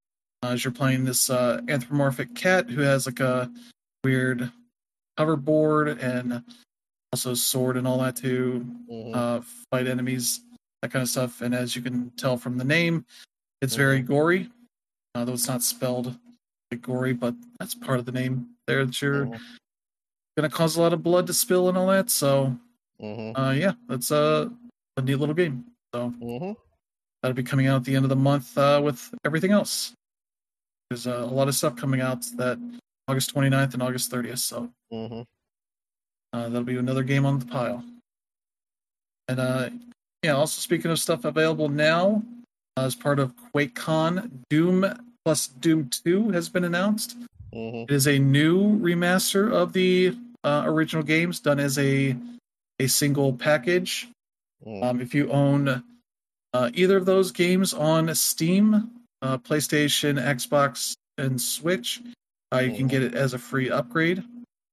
uh, as you're playing this uh, anthropomorphic cat who has like a weird hoverboard and also sword and all that to Mm-hmm. uh, fight enemies, that kind of stuff. And as you can tell from the name, it's Mm-hmm. very gory, uh, though it's not spelled like gory, but that's part of the name there that you're Mm-hmm. going to cause a lot of blood to spill and all that. So, Mm-hmm. uh, yeah, that's a, a neat little game. So Mm-hmm. that'll be coming out at the end of the month uh, with everything else. There's uh, a lot of stuff coming out that August twenty-ninth and August thirtieth. So Mm-hmm. uh, that'll be another game on the pile. And uh, yeah, also speaking of stuff available now, uh, as part of QuakeCon, Doom plus Doom two has been announced. Mm-hmm. It is a new remaster of the uh, original games done as a a single package. Mm-hmm. Um, if you own uh, either of those games on Steam, uh, PlayStation, Xbox, and Switch, uh, you can Mhm. get it as a free upgrade.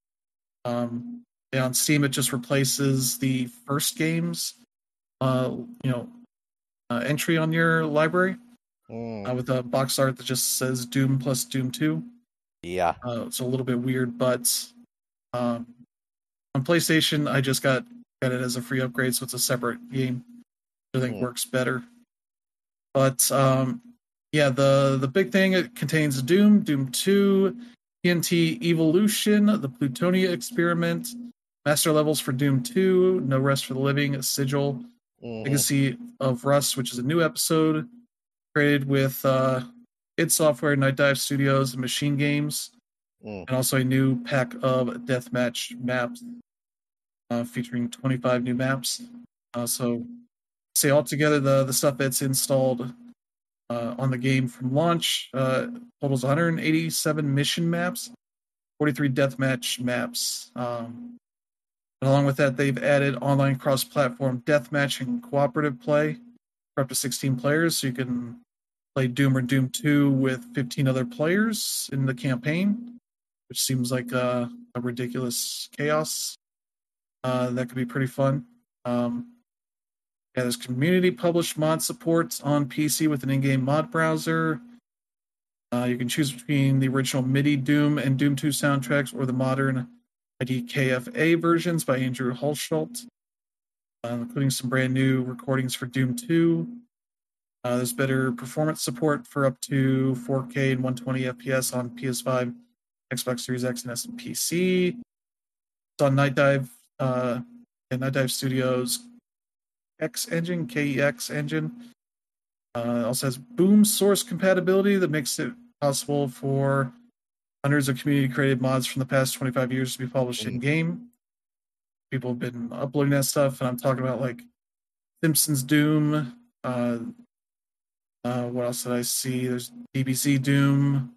Um, yeah, on Steam, it just replaces the first game's, uh, you know, uh, entry on your library Mm. uh, with a box art that just says Doom plus Doom two. Yeah. Uh, it's a little bit weird, but um, on PlayStation, I just got got it as a free upgrade, so it's a separate game. I think Mm. works better. But um, yeah, the the big thing, it contains Doom, Doom two, T N T Evolution, the Plutonia Experiment, master levels for Doom two, No Rest for the Living, Sigil, Mhm. Legacy of Rust, which is a new episode created with uh, id Software, Night Dive Studios, and Machine Games, Mm. and also a new pack of deathmatch maps uh, featuring twenty-five new maps. Uh, so, say altogether, the the stuff that's installed uh, on the game from launch uh, totals one hundred eighty-seven mission maps, forty-three deathmatch maps. Um, and along with that, they've added online cross-platform deathmatch and cooperative play for up to sixteen players, so you can play Doom or Doom two with fifteen other players in the campaign, which seems like a, a ridiculous chaos. Uh, that could be pretty fun. Um, yeah, there's community published mod support on P C with an in-game mod browser. Uh, you can choose between the original MIDI Doom and Doom two soundtracks or the modern I D K F A versions by Andrew Hulshult, uh, including some brand new recordings for Doom two. Uh, there's better performance support for up to four K and one hundred twenty F P S on P S five, Xbox Series X, and S and P C. It's on Night Dive uh, and Night Dive Studios X engine, K E X engine. Uh, it also has Boom source compatibility that makes it possible for hundreds of community-created mods from the past twenty-five years to be published Mhm. in-game. People have been uploading that stuff, and I'm talking about like Simpsons Doom. Uh, uh, what else did I see? There's D B Z Doom,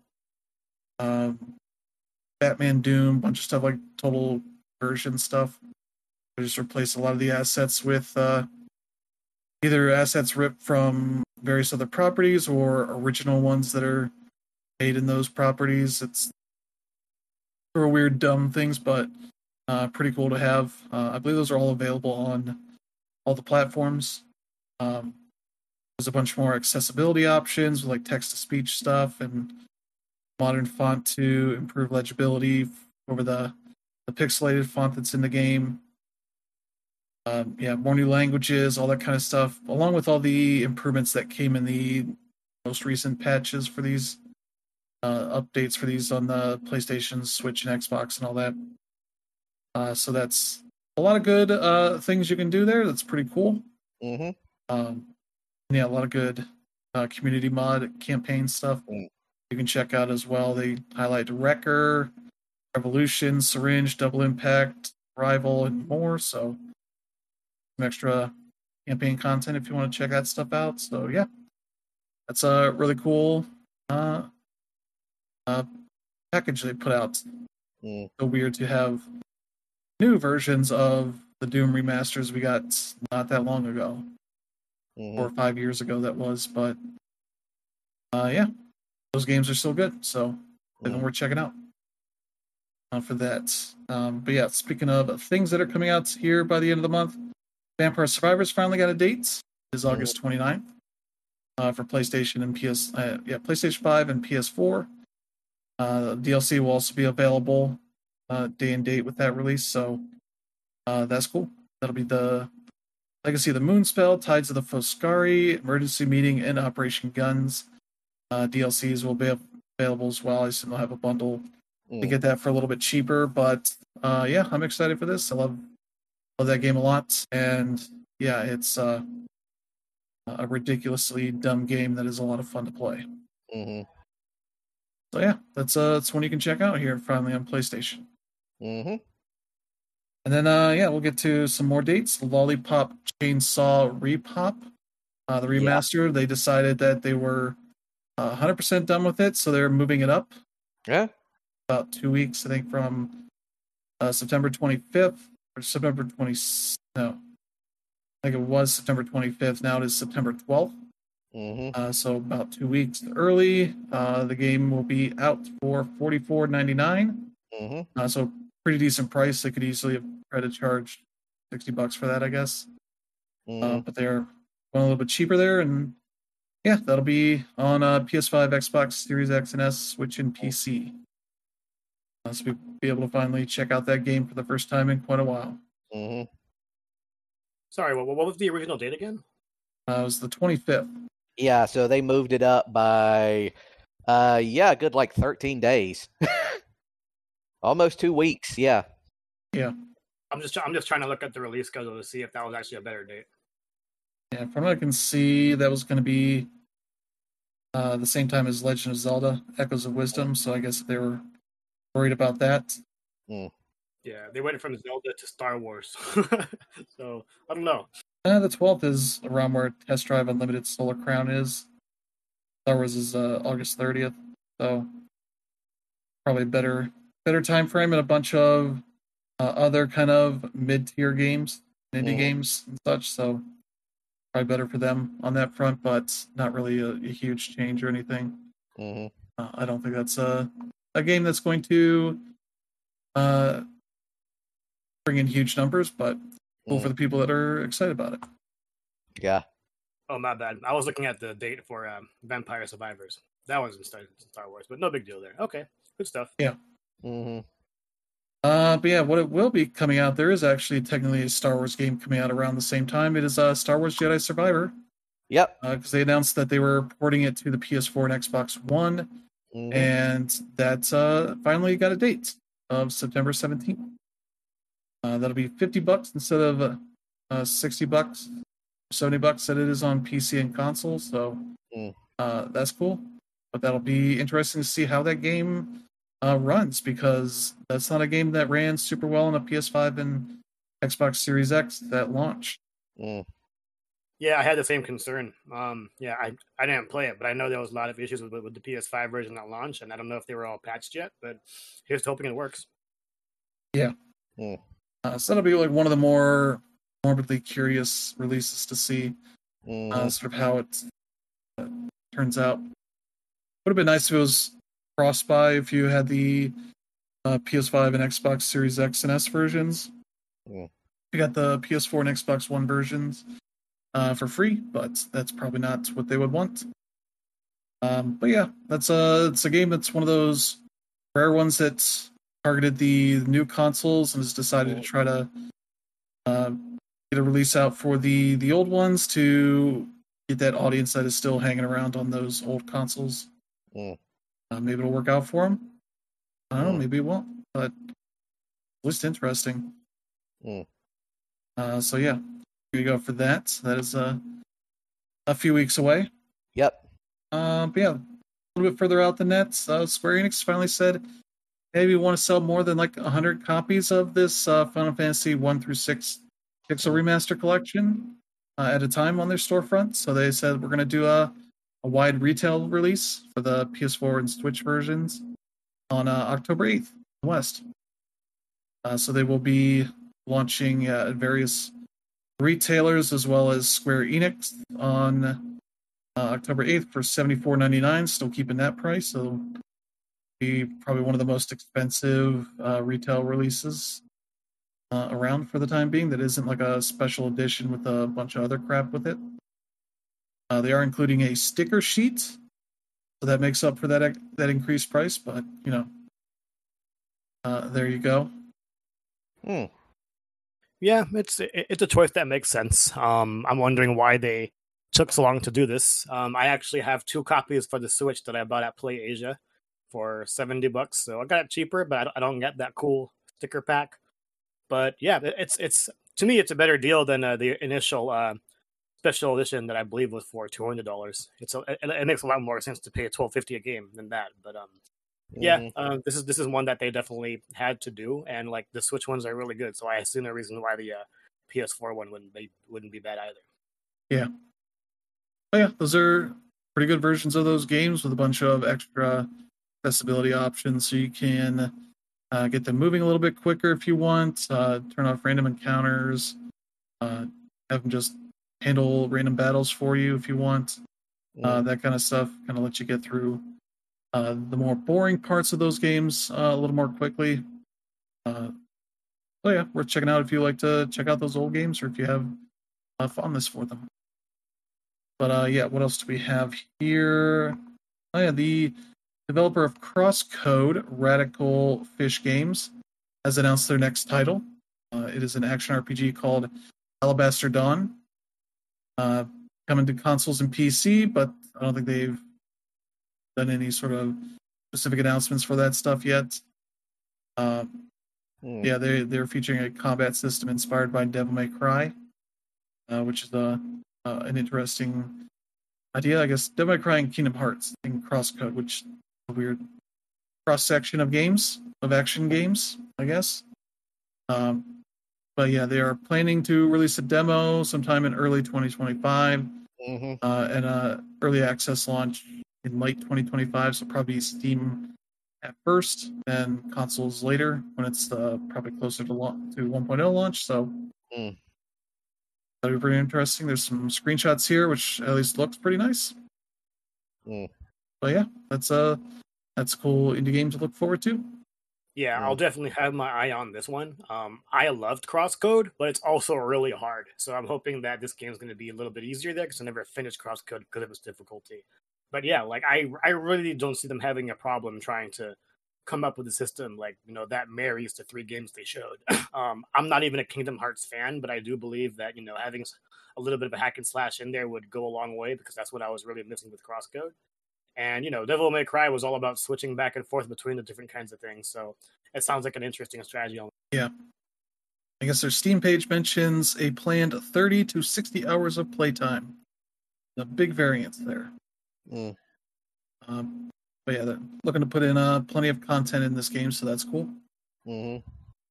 uh, Batman Doom, bunch of stuff like total version stuff. They just replace a lot of the assets with uh, either assets ripped from various other properties or original ones that are made in those properties. It's for weird, dumb things, but uh, pretty cool to have. Uh, I believe those are all available on all the platforms. Um, there's a bunch more accessibility options with like text to speech stuff and modern font to improve legibility over the, the pixelated font that's in the game. Um, yeah, more new languages, all that kind of stuff, along with all the improvements that came in the most recent patches for these uh, updates for these on the PlayStation, Switch, and Xbox, and all that. Uh, so that's a lot of good uh, things you can do there. That's pretty cool. Mm-hmm. Um, yeah, a lot of good uh, community mod campaign stuff Mm. you can check out as well. They highlight Wrecker, Revolution, Syringe, Double Impact, Rival, and more. So some extra campaign content if you want to check that stuff out. So yeah, that's a really cool uh, uh, package they put out. Mm. So weird to have new versions of the Doom remasters we got not that long ago, Mm-hmm. four or five years ago that was. But uh, yeah, those games are still good, so they're Mm. worth checking out uh, for that. Um, but yeah, speaking of things that are coming out here by the end of the month, Vampire Survivors finally got a date. It is Mhm. August twenty-ninth. uh, for PlayStation and P S. Uh, yeah, PlayStation five and P S four. Uh, D L C will also be available uh, day and date with that release, so uh, that's cool. That'll be the Legacy of the Moonspell, Tides of the Foscari, Emergency Meeting, and Operation Guns. Uh, D L Cs will be available as well. I assume they'll have a bundle Mm. to get that for a little bit cheaper, but uh, yeah, I'm excited for this. I love love that game a lot, and yeah, it's uh, a ridiculously dumb game that is a lot of fun to play. Mm-hmm. So yeah, that's uh, that's one you can check out here finally on PlayStation. Mm-hmm. And then uh, yeah, we'll get to some more dates. Lollipop Chainsaw Repop, uh, the remaster. Yeah. They decided that they were uh, one hundred percent done with it, so they're moving it up. Yeah. About two weeks, I think, from uh, September twenty-fifth or September twentieth. No, I think it was September twenty-fifth. Now it is September twelfth. Mm-hmm. Uh, so about two weeks early. Uh, the game will be out for forty-four ninety-nine. Mm-hmm. Uh, so pretty decent price. They could easily have tried to charge sixty bucks for that, I guess. Mm-hmm. Uh, but they're going a little bit cheaper there, and yeah, that'll be on uh, P S five, Xbox Series X and S, Switch, and P C. Uh, so we'll be able to finally check out that game for the first time in quite a while. Mm-hmm. Sorry, what, what was the original date again? Uh, it was the twenty-fifth. Yeah, so they moved it up by, uh, yeah, good like thirteen days. Almost two weeks, yeah. Yeah. I'm just I'm just trying to look at the release schedule to see if that was actually a better date. Yeah, from what I can see, that was going to be uh, the same time as Legend of Zelda: Echoes of Wisdom. So I guess they were worried about that. Mm. Yeah, they went from Zelda to Star Wars. So I don't know. Uh, the twelfth is around where Test Drive Unlimited Solar Crown is. Star Wars is uh, August thirtieth, so probably better better time frame, and a bunch of uh, other kind of mid-tier games, indie Mm-hmm. games and such. So probably better for them on that front, but not really a, a huge change or anything. Mm-hmm. Uh, I don't think that's a a game that's going to uh, bring in huge numbers, but cool Mm-hmm. for the people that are excited about it. Yeah. Oh, my bad. I was looking at the date for um, Vampire Survivors. That was in Star, Star Wars, but no big deal there. Okay, good stuff. Yeah. Mm-hmm. Uh, but yeah, what it will be coming out, there is actually technically a Star Wars game coming out around the same time. It is uh, Star Wars Jedi Survivor. Yep. Because uh, they announced that they were porting it to the P S four and Xbox One, Mm-hmm. and that uh, finally got a date of September seventeenth. Uh, that'll be fifty bucks instead of uh, uh, sixty bucks, seventy bucks that it is on P C and console. So Mm. uh, that's cool. But that'll be interesting to see how that game uh, runs, because that's not a game that ran super well on a P S five and Xbox Series X that launched. Mm. Yeah, I had the same concern. Um, yeah, I, I didn't play it, but I know there was a lot of issues with, with the P S five version at launch, and I don't know if they were all patched yet, but here's hoping it works. Yeah. Mm. Uh, so that'll be like one of the more morbidly curious releases to see Mm-hmm. uh, sort of how it uh, turns out. Would have been nice if it was cross-buy if you had the uh, P S five and Xbox Series X and S versions. Mm. You got the P S four and Xbox One versions uh, for free, but that's probably not what they would want. Um, but yeah, that's a it's a game that's one of those rare ones that targeted the new consoles and has decided to try to uh, get a release out for the the old ones to get that audience that is still hanging around on those old consoles. Mm. Uh, maybe it'll work out for them. I don't know, Mm. maybe it won't, but at least interesting. Mm. Uh, so yeah, here you go for that. That is uh, a few weeks away. Yep. Uh, but yeah, a little bit further out than that, uh, Square Enix finally said, hey, we want to sell more than like one hundred copies of this uh, Final Fantasy one through six Pixel Remaster Collection uh, at a time on their storefront. So they said we're going to do a, a wide retail release for the P S four and Switch versions on uh, October eighth in the West. Uh, so they will be launching uh, at various retailers as well as Square Enix on uh, October eighth for seventy-four ninety-nine, still keeping that price. So it'll be probably one of the most expensive uh, retail releases uh, around for the time being that isn't like a special edition with a bunch of other crap with it. Uh, they are including a sticker sheet, so that makes up for that that increased price. But you know, uh, there you go. Hmm. Yeah, it's it's a choice that makes sense. Um, I'm wondering why they took so long to do this. Um, I actually have two copies for the Switch that I bought at Play Asia for seventy bucks. So I got it cheaper, but I don't get that cool sticker pack. But yeah, it's it's to me it's a better deal than uh, the initial uh, special edition that I believe was for two hundred dollars. It's a, it, it makes a lot more sense to pay twelve fifty a game than that. But um, yeah, Mhm. uh, this is this is one that they definitely had to do, and like the Switch ones are really good. So I see no reason why the uh, P S four one wouldn't be wouldn't be bad either. Yeah. Oh yeah, those are pretty good versions of those games with a bunch of extra accessibility options, so you can uh, get them moving a little bit quicker if you want. Uh, turn off random encounters. Uh, have them just handle random battles for you if you want. Uh, Mm. that kind of stuff kind of lets you get through uh, the more boring parts of those games uh, a little more quickly. Uh, so yeah, worth checking out if you like to check out those old games or if you have uh, fondness for them. But uh, yeah, what else do we have here? Oh yeah, the developer of Crosscode, Radical Fish Games, has announced their next title. Uh, it is an action R P G called Alabaster Dawn. Uh, coming to consoles and P C, but I don't think they've done any sort of specific announcements for that stuff yet. Uh, Mm. yeah, they they're featuring a combat system inspired by Devil May Cry, uh, which is a uh, an interesting idea. I guess Devil May Cry and Kingdom Hearts in Crosscode, which is a weird cross section of games of action games, I guess. Um, but yeah, they are planning to release a demo sometime in early twenty twenty-five, Mm-hmm. uh, and a early access launch in late twenty twenty-five. So probably Steam at first, and consoles later when it's uh, probably closer to lo- to one point oh launch. So Mm. that'll be pretty interesting. There's some screenshots here, which at least looks pretty nice. Mm. But yeah, that's a that's a cool indie game to look forward to. Yeah, Mm. I'll definitely have my eye on this one. Um, I loved Crosscode, but it's also really hard. So I'm hoping that this game's going to be a little bit easier there because I never finished Crosscode because of its difficulty. But yeah, like I, I really don't see them having a problem trying to come up with a system like you know that marries the three games they showed. um, I'm not even a Kingdom Hearts fan, but I do believe that you know having a little bit of a hack and slash in there would go a long way because that's what I was really missing with Crosscode. And, you know, Devil May Cry was all about switching back and forth between the different kinds of things. So it sounds like an interesting strategy. Yeah. I guess their Steam page mentions a planned thirty to sixty hours of playtime. A big variance there. Mm. Um, but yeah, they're looking to put in uh, plenty of content in this game, so that's cool. Mm-hmm.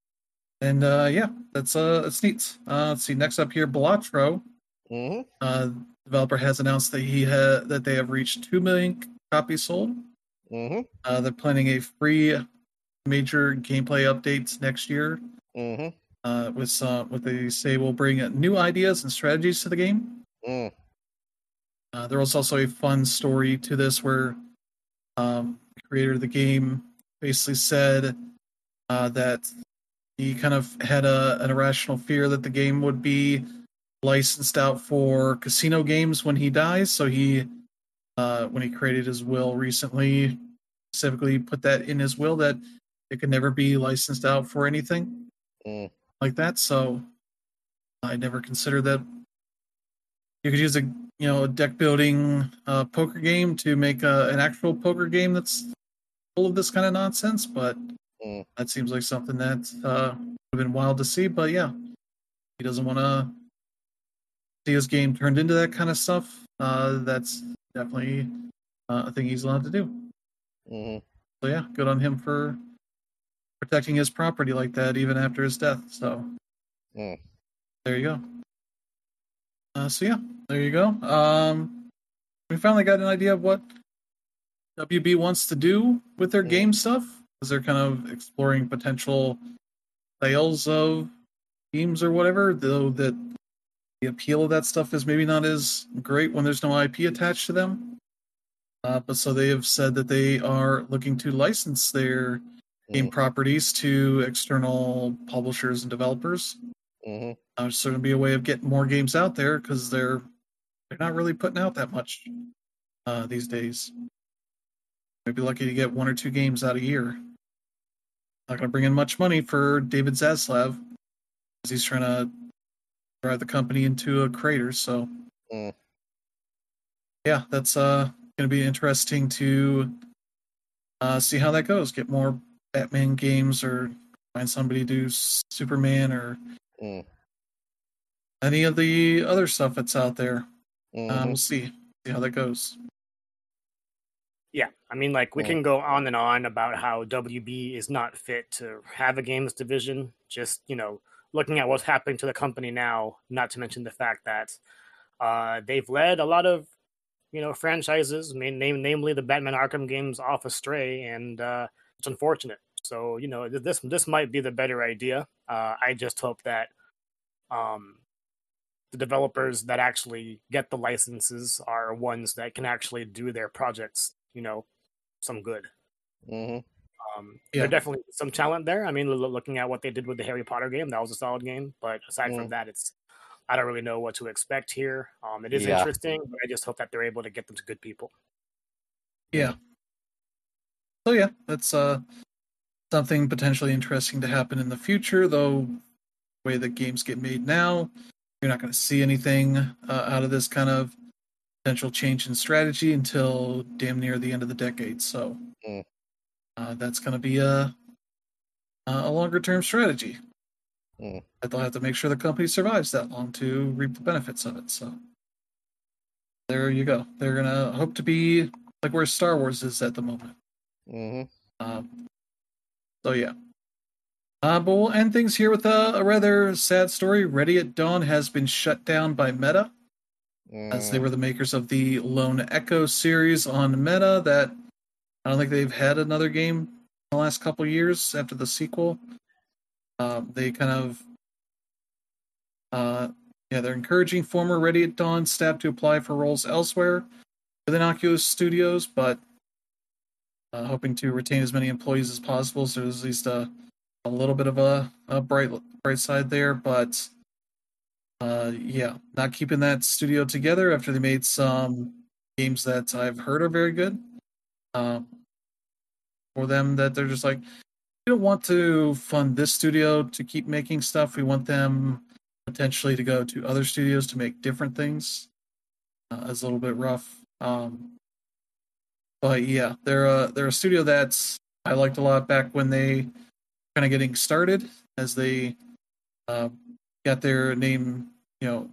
And uh, yeah, that's uh, that's neat. Uh, let's see. Next up here, Balatro. Mm-hmm. Uh, developer has announced that he ha- that they have reached two million copies sold. Mm-hmm. Uh, they're planning a free major gameplay updates next year. Mm-hmm. Uh, with some, what they say will bring new ideas and strategies to the game. Mm. Uh, there was also a fun story to this where um, the creator of the game basically said uh, that he kind of had a, an irrational fear that the game would be licensed out for casino games when he dies. So he, uh, when he created his will recently, specifically put that in his will that it could never be licensed out for anything Mm. like that. So I never considered that you could use a you know a deck building uh, poker game to make a, an actual poker game that's full of this kind of nonsense. But Mm. that seems like something that uh, would have been wild to see. But yeah, he doesn't want to see his game turned into that kind of stuff. Uh, that's definitely uh, a thing he's allowed to do. Mm-hmm. So yeah, good on him for protecting his property like that, even after his death. So Mm. there you go. Uh, so yeah, there you go. Um, we finally got an idea of what W B wants to do with their Mm. game stuff, because they're kind of exploring potential sales of games or whatever, though that the appeal of that stuff is maybe not as great when there's no I P attached to them. Uh, but so they have said that they are looking to license their game Mm. properties to external publishers and developers. Mm-hmm. Uh, it's going to be a way of getting more games out there because they're they're not really putting out that much uh, these days. Might be lucky to get one or two games out a year. Not going to bring in much money for David Zaslav because he's trying to drive the company into a crater. So, Mm. yeah, that's uh, going to be interesting to uh, see how that goes. Get more Batman games or find somebody to do Superman or Mm. any of the other stuff that's out there. Mhm. Uh, we'll see. See how that goes. Yeah, I mean, like, we Mm. can go on and on about how W B is not fit to have a games division. Just, you know, looking at what's happening to the company now, not to mention the fact that uh, they've led a lot of, you know, franchises, main, name, namely the Batman Arkham games, off astray, and uh, it's unfortunate. So, you know, this this might be the better idea. Uh, I just hope that um, the developers that actually get the licenses are ones that can actually do their projects, you know, some good. Mhm. Um, Yeah. There definitely is some talent there. I mean, lo- looking at what they did with the Harry Potter game, that was a solid game. But aside Mm. from that, it's I don't really know what to expect here. Um, it is Yeah. interesting, but I just hope that they're able to get them to good people. Yeah. So yeah, that's uh something potentially interesting to happen in the future. Though the way that games get made now, you're not going to see anything uh, out of this kind of potential change in strategy until damn near the end of the decade. So Mm. uh, that's going to be a a longer term strategy. Mm. That they'll have to make sure the company survives that long to reap the benefits of it. So there you go. They're gonna hope to be like where Star Wars is at the moment. Mhm. Um, so yeah. Uh, but we'll end things here with a, a rather sad story. Ready at Dawn has been shut down by Meta, as they Mm. were the makers of the Lone Echo series on Meta. That I don't think they've had another game in the last couple years after the sequel. Um, they kind of, uh, yeah, they're encouraging former Ready at Dawn staff to apply for roles elsewhere within Oculus Studios, but uh, hoping to retain as many employees as possible. So there's at least a, a little bit of a, a bright bright side there, but uh, yeah, not keeping that studio together after they made some games that I've heard are very good. Um, for them, that they're just like, we don't want to fund this studio to keep making stuff. We want them potentially to go to other studios to make different things. Uh, it's a little bit rough. Um, but yeah, they're a, they're a studio that's I liked a lot back when they kind of getting started, as they uh, got their name, you know,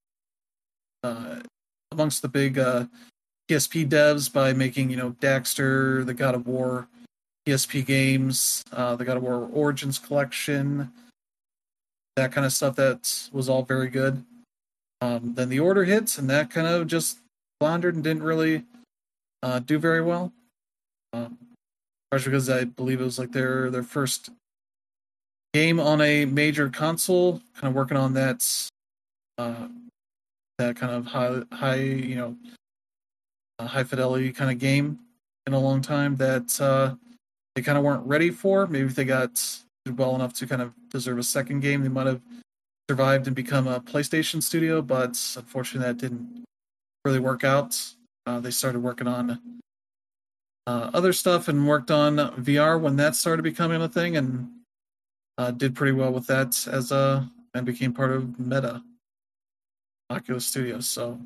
uh, amongst the big uh, P S P devs by making, you know, Daxter, the God of War P S P games, uh, the God of War Origins collection, that kind of stuff. That was all very good. Um, then the Order hits, and that kind of just floundered and didn't really uh, do very well. Um, partially because I believe it was like their their first game on a major console, kind of working on that uh, that kind of high high you know uh, high fidelity kind of game in a long time that uh, they kind of weren't ready for. Maybe if they got well enough to kind of deserve a second game, they might have survived and become a PlayStation studio, but unfortunately that didn't really work out. Uh, they started working on uh, other stuff and worked on V R when that started becoming a thing, and uh, did pretty well with that as a and became part of Meta Oculus Studios. So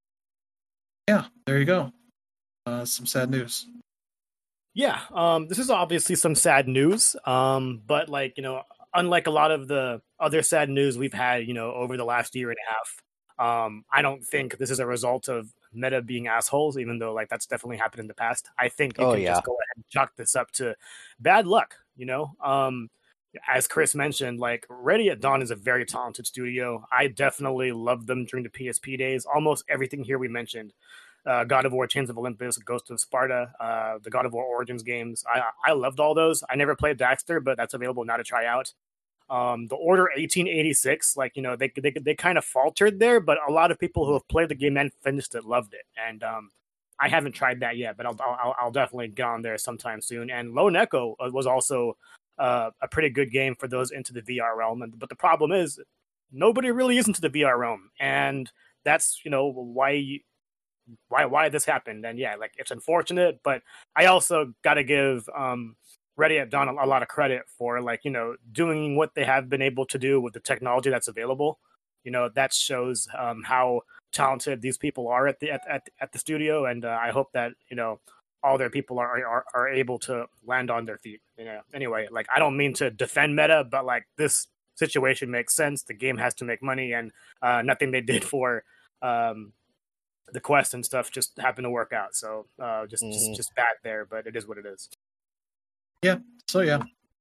yeah, there you go. Uh, some sad news. Yeah, um, this is obviously some sad news, um, but like you know, unlike a lot of the other sad news we've had, you know, over the last year and a half, um, I don't think this is a result of Meta being assholes. Even though like that's definitely happened in the past, I think you Oh, can yeah. just go ahead and chalk this up to bad luck. You know, um, as Chris mentioned, like Ready at Dawn is a very talented studio. I definitely loved them during the P S P days. Almost everything here we mentioned. Uh, God of War, Chains of Olympus, Ghost of Sparta, uh, the God of War Origins games. I I loved all those. I never played Daxter, but that's available now to try out. Um, the Order eighteen eighty-six, like you know, they they they kind of faltered there, but a lot of people who have played the game and finished it loved it. And um, I haven't tried that yet, but I'll I'll, I'll definitely get on there sometime soon. And Lone Echo was also uh, a pretty good game for those into the V R realm. And, but the problem is, nobody really is into the V R realm, and that's you know why you, why why this happened. And yeah, like it's unfortunate, but I also got to give um, Ready at Dawn a, a lot of credit for like you know doing what they have been able to do with the technology that's available. You know that shows um, how talented these people are at the at at, at the studio, and uh, I hope that you know all their people are, are are able to land on their feet. You know, anyway, like I don't mean to defend Meta, but like this situation makes sense. The game has to make money, and uh, nothing they did for um, the quest and stuff just happened to work out. So uh, just, mm-hmm. just just bad there, but it is what it is. Yeah. So yeah,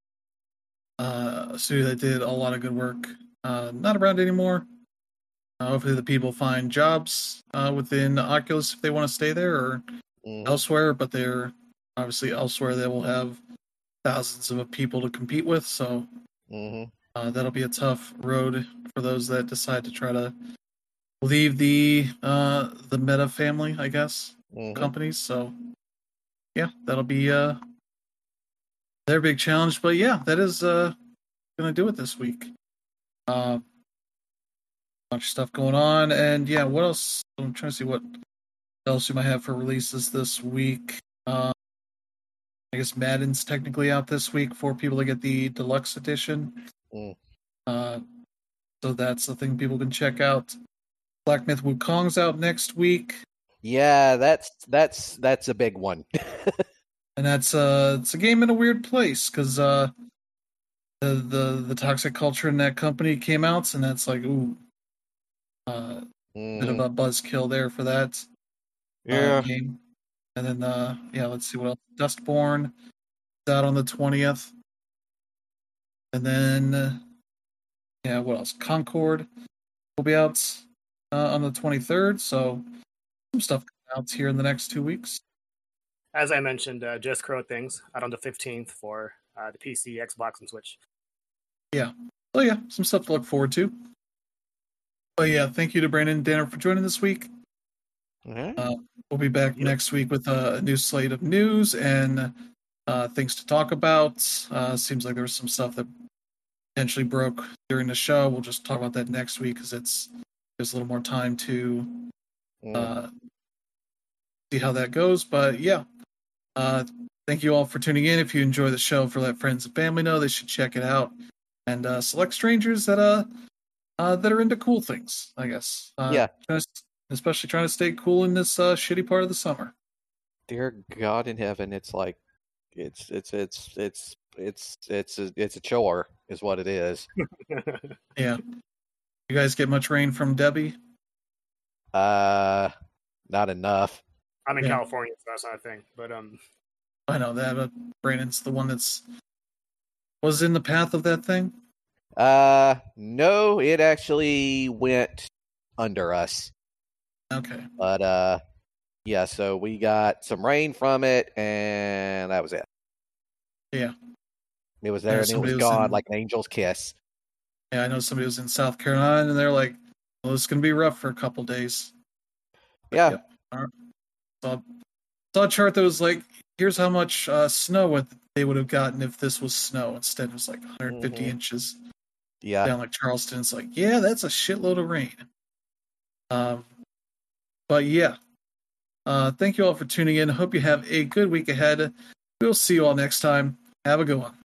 uh, a studio that did a lot of good work. Uh, not around anymore. Uh, hopefully, the people find jobs uh, within Oculus if they want to stay there or mm-hmm. elsewhere. But they're obviously elsewhere. They will have thousands of people to compete with. So mm-hmm. uh, that'll be a tough road for those that decide to try to leave the uh, the Meta family, I guess, mm-hmm. companies. So yeah, that'll be uh, their big challenge. But yeah, that is uh, going to do it this week. Uh, bunch of stuff going on, and yeah, what else? I'm trying to see what else we might have for releases this week. Uh, I guess Madden's technically out this week for people to get the deluxe edition. Mm. Uh, so that's the thing people can check out. Black Myth Wukong's out next week. Yeah, that's that's that's a big one. And that's uh, it's a game in a weird place because uh, the the the toxic culture in that company came out, and that's like ooh. Uh, mm. Bit of a buzzkill there for that yeah. uh, game. And then, uh, yeah, let's see what else. Dustborn is out on the twentieth. And then, uh, yeah, what else? Concord will be out uh, on the twenty-third. So some stuff coming out here in the next two weeks. As I mentioned, uh, Just Crow Things out on the fifteenth for uh, the P C, Xbox, and Switch. Yeah. So, yeah, some stuff to look forward to. But yeah, thank you to Brandon and Danner for joining this week. Mm-hmm. Uh, we'll be back yep. next week with a new slate of news and uh, things to talk about. Uh, seems like there was some stuff that potentially broke during the show. We'll just talk about that next week because it's there's a little more time to uh, mm. see how that goes. But yeah, uh, thank you all for tuning in. If you enjoy the show, for let friends and family know they should check it out and uh, select strangers that uh. Uh, that are into cool things, I guess. Uh, yeah. Trying to, especially trying to stay cool in this uh, shitty part of the summer. Dear God in heaven, it's like, it's, it's, it's, it's, it's, it's, a, it's a chore, is what it is. Yeah. You guys get much rain from Debbie? Uh, not enough. I'm in yeah. California, so that's not a thing. But, um, I know that, but Brandon's the one that's was in the path of that thing? Uh, no, it actually went under us. Okay. But, uh, yeah, so we got some rain from it, and that was it. Yeah. It was there, and it was, was gone in, like an angel's kiss. Yeah, I know somebody was in South Carolina, and they're like, well, it's going to be rough for a couple days. But, yeah. yeah. So, saw a chart that was like, here's how much uh, snow they would have gotten if this was snow. Instead, it was like one hundred fifty mm-hmm. inches. Yeah. Down like Charleston, it's like, yeah, that's a shitload of rain. Um, but yeah, uh, thank you all for tuning in. Hope you have a good week ahead. We'll see you all next time. Have a good one.